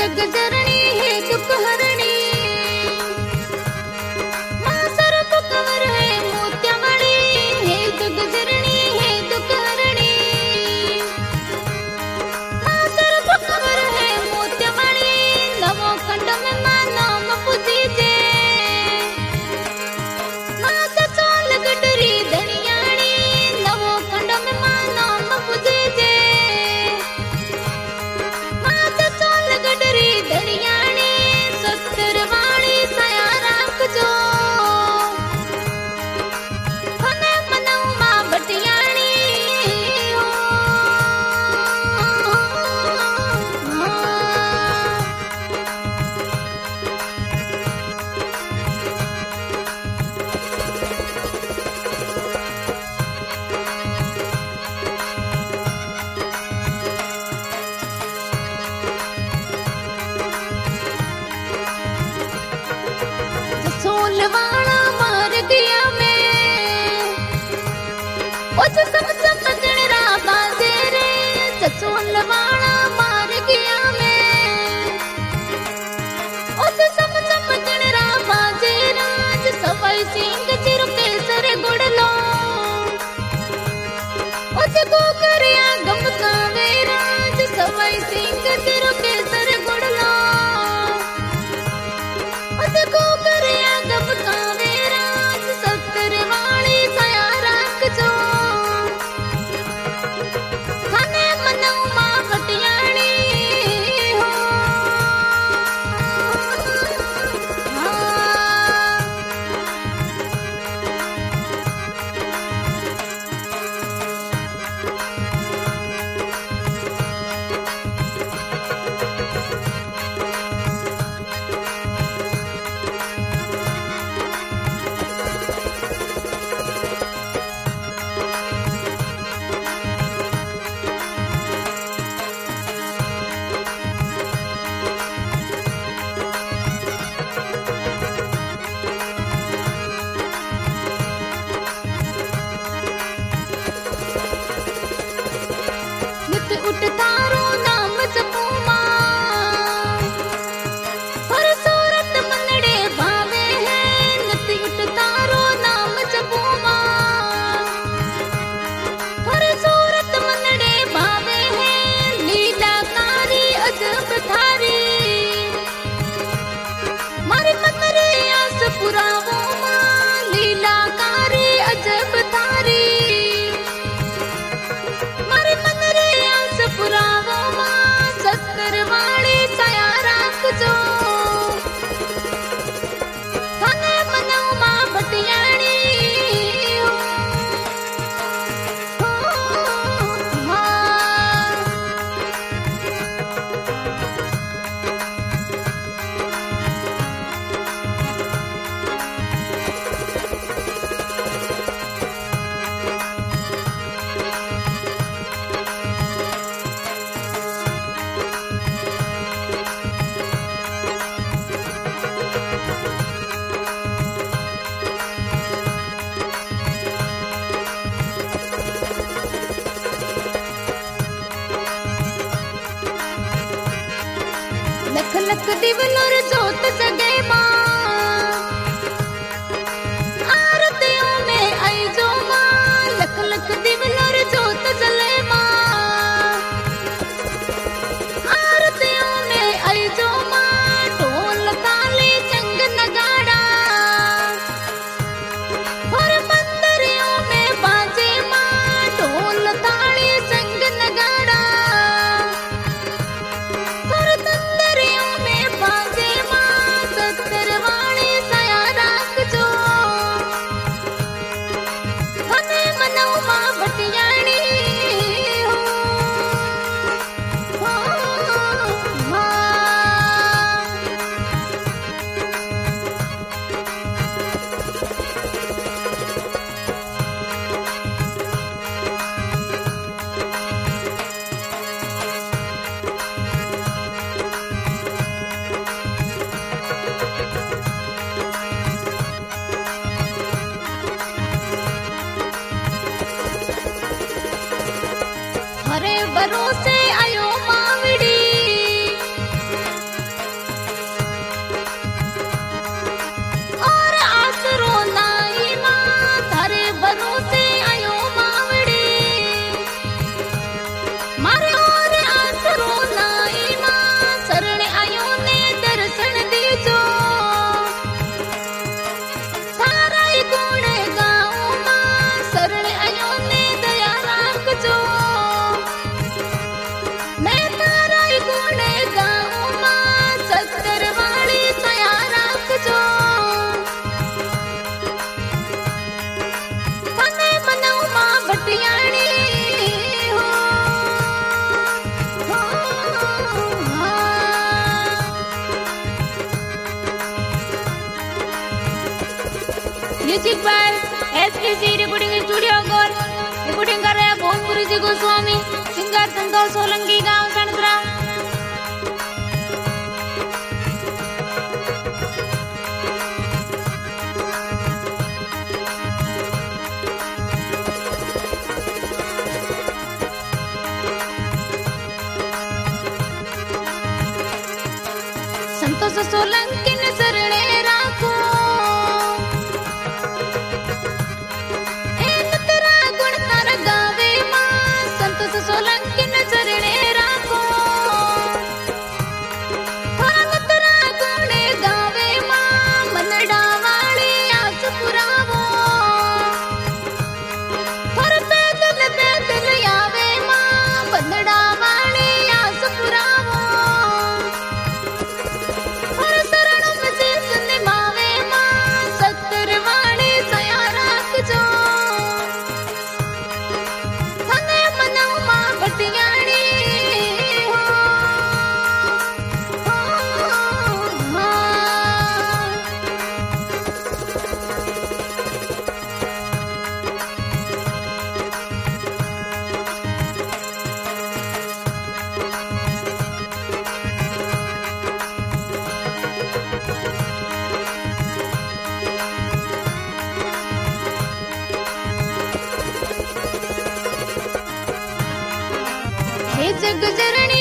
जग जननी है दुख हरणी माँ सर्व कंवर है मोत्यामणि है जग जननी है दुख हरणी माँ सर्व कंवर है मोत्यामणि नवो खंड में माँ नाम पूजीजे माँ सचोल गडरी धनियाणी नवो खंड में माँ नाम पूजीजे माँ सचोल गडरी धनियाणी सत्तर वाणी सया राखजो खने मनऊ माँ भटियाणी हो सोलवाना मार गया मैं उस सब सब गणरा बाजे रे सोलवाना मार गया मैं उस सब सब गणरा बाजे राज सवाई सिंह चिर केसर गुड़लो उस को करया गम कावे राज सवाई सिंह चिर केसर गुड़लो उस को करया गम कावे राज सत्तर वाली सया राखजो खने मनऊ माँ भटियाणी हो नित उठ तारो नाम जपू माँ हर सूरत मनड़े भावे है नित उठ तारो नाम जपू माँ हर सूरत मनड़े भावे है लीलाकारी अजब थारी मारे मन रे आस पुरावो माँ लीलाकारी अजब थारी मारे मन रे आस पुरावो माँ सत्तर वाली सया राखजो खने मनऊ माँ भटियाणी हो हाँ। लख लख दिवलोर जोत जगे माँ आरतियों में आई जो माँ लख लख दिवलोर जोत जले माँ आरतियों में आई जो माँ ढोल ताली चंग नगाड़ा और मंदिरों में बाजे माँ ढोल ताली चंग नगाड़ा और तंदरियों में बाजे माँ music by SPG recording studio गोल। रिकॉर्डिंग कर रहे हैं भोजपुरी जी गोस्वामी, सिंगर संतोष सोलंकी, गांव कणसरा। संतोष सोलंकी ने शरणे राखो, इन तेरा गुण तारा गावे मां। संतोष सोलंकी ने शरणे राखो, थारा तेरा गुण गावे मां। मनडा वाली आस पुरावो, थार पैदल पैदल आवे मां। मनडा वाली आस पुरावो, जग जननी